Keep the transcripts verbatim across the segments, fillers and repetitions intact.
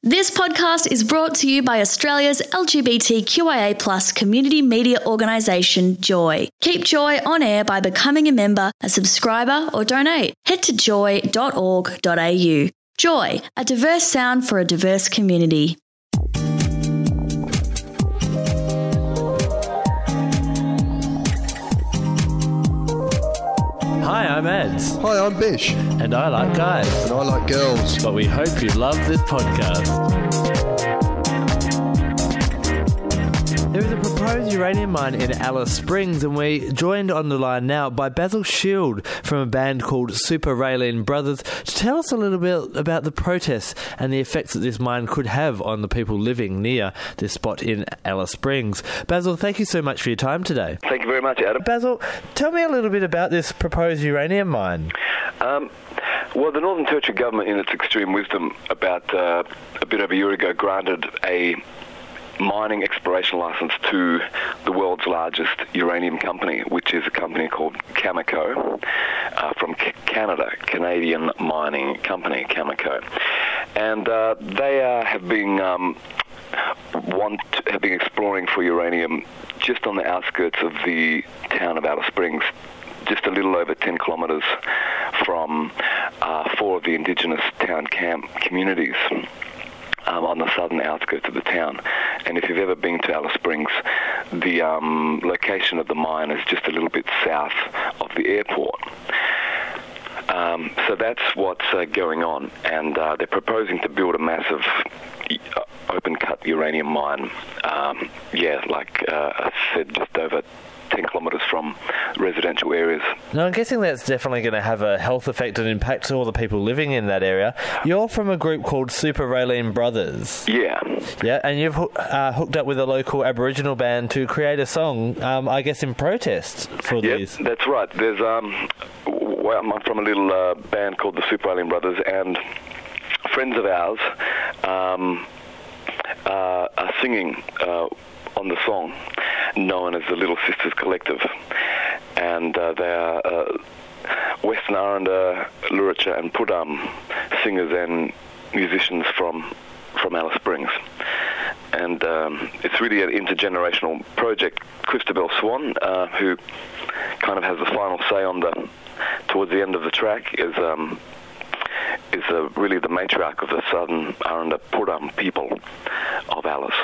This podcast is brought to you by Australia's L G B T Q I A plus community media organisation, Joy. Keep Joy on air by becoming a member, a subscriber or donate. Head to joy dot org dot a u. Joy, a diverse sound for a diverse community. Hi, I'm Eds. Hi, I'm Bish. And I like guys. And I like girls. But we hope you love this podcast. There is a proposed uranium mine in Alice Springs, and we're joined on the line now by Basil Shield from a band called Super Raylene Brothers to tell us a little bit about the protests and the effects that this mine could have on the people living near this spot in Alice Springs. Basil, thank you so much for your time today. Thank you very much, Adam. Basil, tell me a little bit about this proposed uranium mine. Um, well, the Northern Territory government, in its extreme wisdom, about uh, a bit over a year ago, granted a mining exploration license to the world's largest uranium company, which is a company called Cameco, uh, from C- Canada, Canadian mining company, Cameco. And uh, they uh, have been um, want have been exploring for uranium just on the outskirts of the town of Alice Springs, just a little over ten kilometres from uh, four of the indigenous town camp communities um, on the southern outskirts of the town. And if you've ever been to Alice Springs, the um, location of the mine is just a little bit south of the airport. Um, so that's what's uh, going on, and uh, they're proposing to build a massive uh, open-cut uranium mine, um, yeah, like uh, I said, just over ten kilometres from residential areas. Now, I'm guessing that's definitely going to have a health effect and impact to all the people living in that area. You're from a group called Super Raylene Brothers. Yeah. Yeah, and you've uh, hooked up with a local Aboriginal band to create a song, um, I guess, in protest for yep, these. That's right. There's um, well, I'm from a little uh, band called the Super Raylene Brothers, and friends of ours um, uh, are singing uh, on the song known as the Little Sisters Collective, and uh, they are uh, Western Aranda, Luritja and Pudam singers and musicians from from Alice Springs. And um, it's really an intergenerational project. Christabel Swan, uh, who kind of has the final say on the towards the end of the track, is um, is uh, really the matriarch of the Southern Aranda Pudam people of Alice.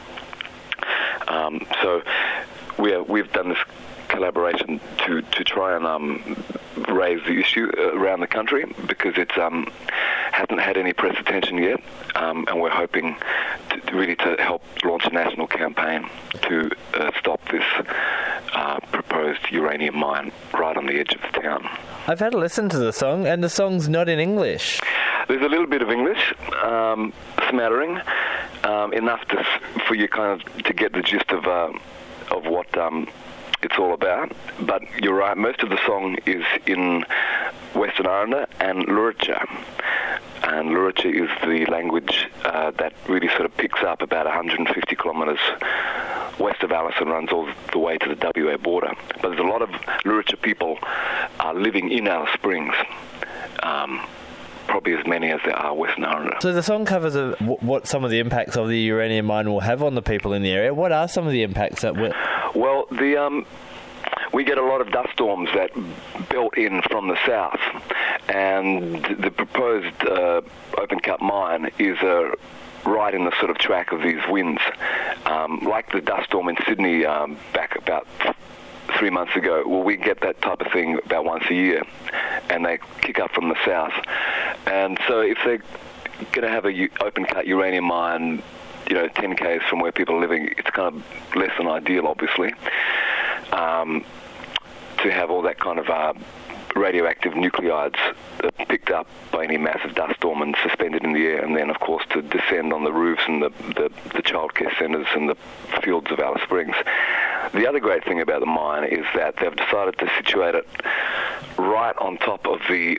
Um, so we are, we've done this collaboration to, to try and um, raise the issue around the country, because it's um, hasn't had any press attention yet, um, and we're hoping to, to really to help launch a national campaign to uh, stop this uh, proposed uranium mine right on the edge of the town. I've had a listen to the song, and the song's not in English. There's a little bit of English, um, smattering, um, enough to, for you kind of to get the gist of uh, of what um, it's all about. But you're right, most of the song is in Western Aranda and Luritja. And Luritja is the language uh, that really sort of picks up about one hundred fifty kilometres west of Alice and runs all the way to the W A border. But there's a lot of Luritja people uh, living in Alice Springs. Um, probably as many as there are Western Aranda. So the song covers a, w- what some of the impacts of the uranium mine will have on the people in the area. What are some of the impacts that will... Well, the um, we get a lot of dust storms that built in from the south, and the proposed uh, open-cut mine is uh, right in the sort of track of these winds. Um, like the dust storm in Sydney um, back about three months ago. Well, we get that type of thing about once a year, and they kick up from the south. And so if they're going to have a u- open-cut uranium mine, you know, ten kays from where people are living, it's kind of less than ideal, obviously, um, to have all that kind of uh, radioactive nuclides uh, picked up by any massive dust storm and suspended in the air, and then, of course, to descend on the roofs and the, the, the childcare centres and the fields of Alice Springs. The other great thing about the mine is that they've decided to situate it right on top of the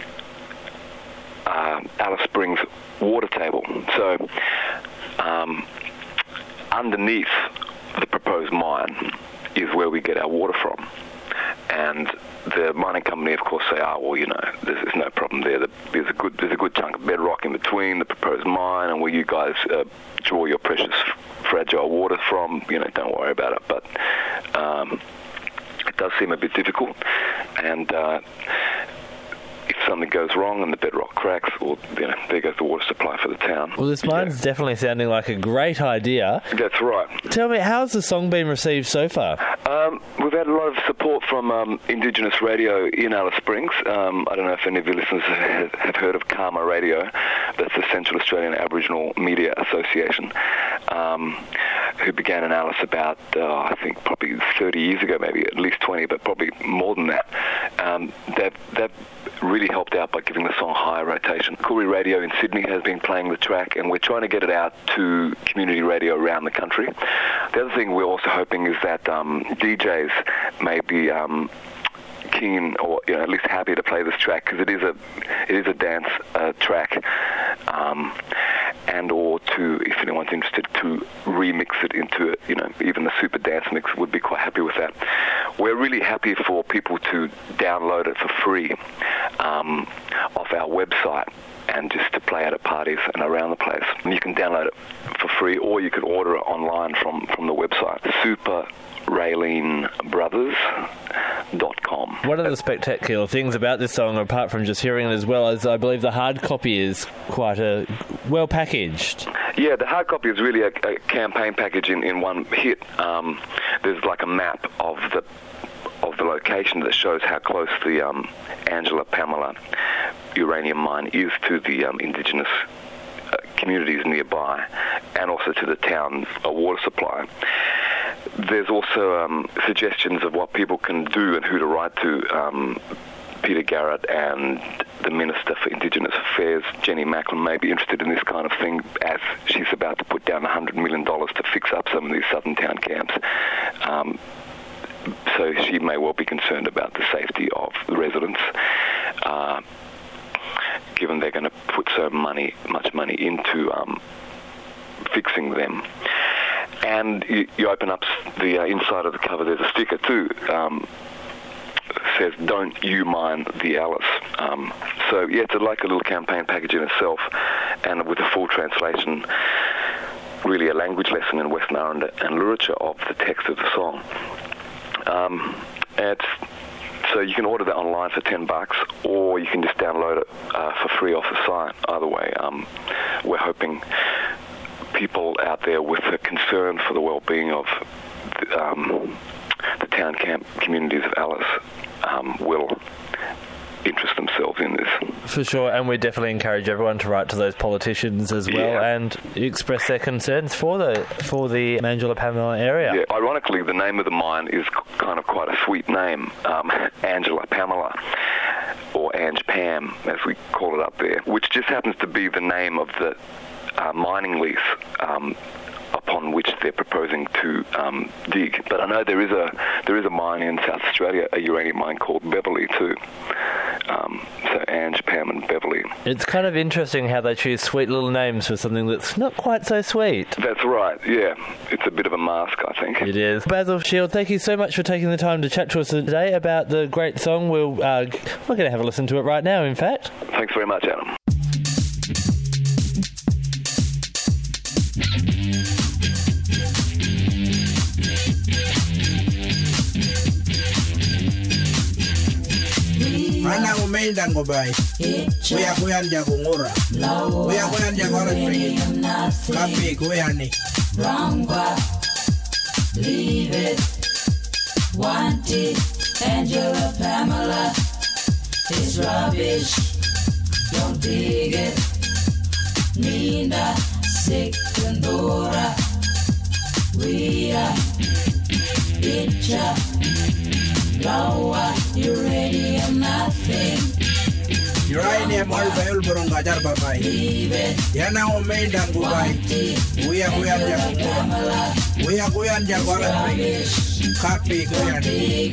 uh, Alice Springs water table. So um, underneath the proposed mine is where we get our water from. and the mining company, of course, say, "Ah, well, you know, there's, there's no problem there. There's a good, there's a good chunk of bedrock in between the proposed mine, and where you guys uh, draw your precious, fragile water from. You know, don't worry about it." But um, it does seem a bit difficult, and uh, if something goes wrong and the bedrock cracks, well, you know, there goes the water supply for the town. Well, this mine's yeah. definitely sounding like a great idea. That's right. Tell me, how's the song been received so far? Um, we've had a lot of support from um, Indigenous radio in Alice Springs. Um, I don't know if any of your listeners have, have heard of Karma Radio. That's the Central Australian Aboriginal Media Association, um, who began in Alice about, uh, I think, probably thirty years ago, maybe at least twenty, but probably more than that. Um, they've, they've really helped out by giving the song higher rotation. Koori Radio in Sydney has been playing the track, and we're trying to get it out to community radio around the country. The other thing we're also hoping is that um, D Js may be um, keen, or you know, at least happy to play this track, because it is a it is a dance uh, track, um, and or to, if anyone's interested, to remix it into, you know, even the super dance mix, would be quite happy with that. We're really happy for people to download it for free um, off our website, and just to play it at parties and around the place. And you can download it for free, or you can order it online from, from the website, super raylene brothers dot com. One of the spectacular things about this song, apart from just hearing it as well, is I believe the hard copy is quite a well packaged. Yeah, the hard copy is really a, a campaign package in, in one hit. Um, there's like a map of the of the location that shows how close the um, Angela Pamela uranium mine is to the um, Indigenous uh, communities nearby, and also to the town uh, water supply. There's also um, suggestions of what people can do and who to write to. Um, Peter Garrett and the Minister for Indigenous Affairs, Jenny Macklin, may be interested in this kind of thing, as she's about to put down one hundred million dollars to fix up some of these southern town camps. Um, so she may well be concerned about the safety of the residents, uh, given they're going to put so money, much money into um, fixing them. And you, you open up the uh, inside of the cover, there's a sticker too, um, says, "Don't you mine the Alice." Um, so, yeah, it's like a little campaign package in itself, and with a full translation, really a language lesson in Western Aranda and Luritja of the text of the song. Um, it's, so you can order that online for ten bucks, or you can just download it uh, for free off the site. Either way, um, we're hoping people out there with a concern for the well-being of the, um, the town camp communities of Alice um, will interest themselves in this. For sure, and we definitely encourage everyone to write to those politicians as well, yeah. and express their concerns for the for the Angela Pamela area. Yeah, ironically, the name of the mine is kind of quite a sweet name, um, Angela Pamela, or Ange Pam, as we call it up there, which just happens to be the name of the uh, mining lease um, upon which they're proposing to um, dig. But I know there is a there is a mine in South Australia, a uranium mine called Beverly too. Um, so Ange, Pam and Beverly. It's kind of interesting how they choose sweet little names for something that's not quite so sweet. That's right, yeah. It's a bit of a mask, I think. It is. Basil Shield, thank you so much for taking the time to chat to us today about the great song. We'll, uh, we're going to have a listen to it right now, in fact. Thanks very much, Adam. Ana umeenda ngobai. Kuya kuya nja kungura. Kuya kuya nja kwa spring. Kapi kuya ni. Wrongwa, leave it. Want it, Angela Pamela. It's rubbish. Don't dig it. Nina, sick and Dora. We are Itcha. Lawa, uranium, nothing. Uranium, all bayul burunga jar babai. Yana umeenda ngubai. Kuya kuya nja kungura. Kuya kuya nja kwa spring. Kapi kuya ni.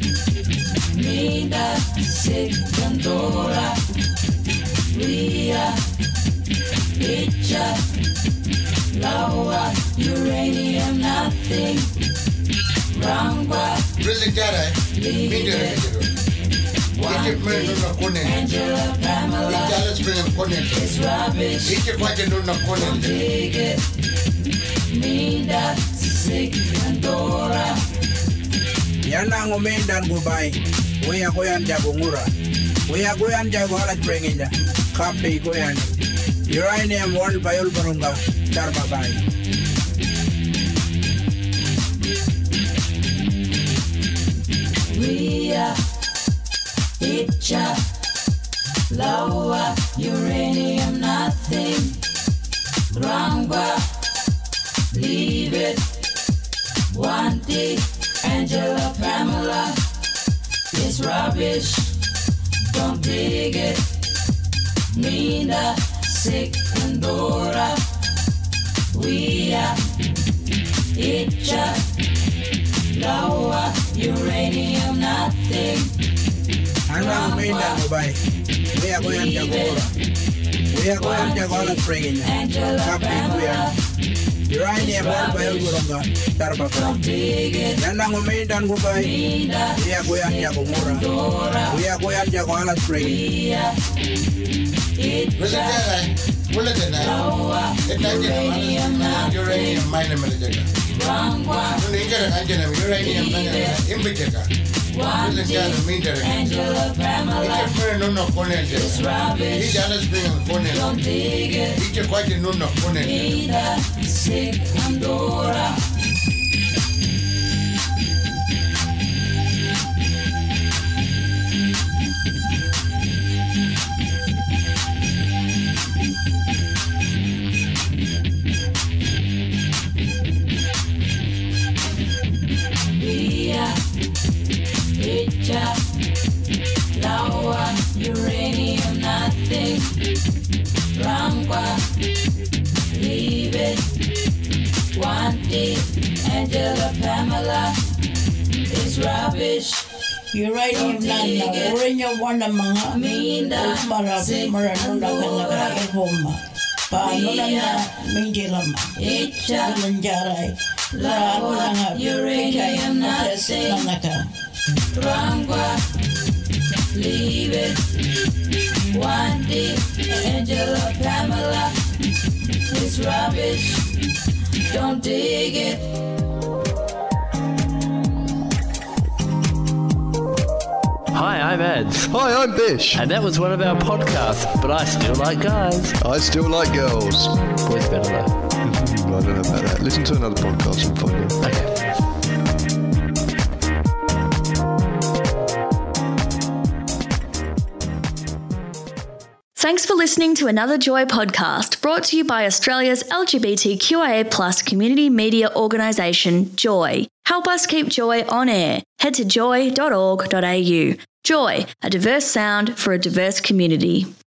Nina, sick and Dora. We are Itcha. Lawa, uranium, nothing. Wrong, Really get it. Mindere kejero. Ike mene nuna kone. Angela, Pamela, Ike Alice Spring kone. it's rubbish. Ike kwaje nuna kone. Dig it. Minda, sick, and Dora. Yana ngomendan gubai. Kuya kuyan jago ngura. Kuya kuyan jago halat prenginja. Kapi kuyan. Uranium world bayul barunga. Darba bay. We are Itcha, Lower, uranium, nothing. Rangba, leave it. Wanty, Angela, Pamela, it's rubbish. Don't dig it. Mina, sick, and Dora. We are Itcha, Lower, uranium, nothing. Ana ngomendan gubai. Kuya kuyan jago ngura. Kuya kuyan jago halat prenginja. Kapi kuyan. Uranium world bayul barunga. Darba bay. Yana ngomendan gubai. Kuya kuyan jago ngura. Kuya kuyan jago halat prenginja. Wala kaya. Wala kaya. Ita kaya mana uranium mine mele jaga. Nuna ingara kanja na uranium nanga imbe jaga. Wala kaya mindere kejero. Ike mene nuna kone. Ike Alice Spring kone. Ike kwaje nuna kone. Sick and Dora. Via, Itcha, Lower, uranium, nothing. Rangwa, leave it. Wanty, Angela, Pamela, it's rubbish. Uranium na na uranium wana mga Minda, mara sick, mara nuna Andorra. kalaga homa. Paano na na mindila ma. Itcha, Walang jaray. Laro na nga uranium, test na nothing. naka. Rangwa, leave it. Wanty, Angela, Pamela, it's rubbish. Don't dig it. Hi, I'm Ed. Hi, I'm Bish. And that was one of our podcasts, but I still like guys. I still like girls. Boys better though. I don't know about that. Listen to another podcast and find out. Okay. Thanks for listening to another Joy podcast brought to you by Australia's L G B T Q I A plus community media organisation, Joy. Help us keep Joy on air. Head to joy dot org dot a u. Joy, a diverse sound for a diverse community.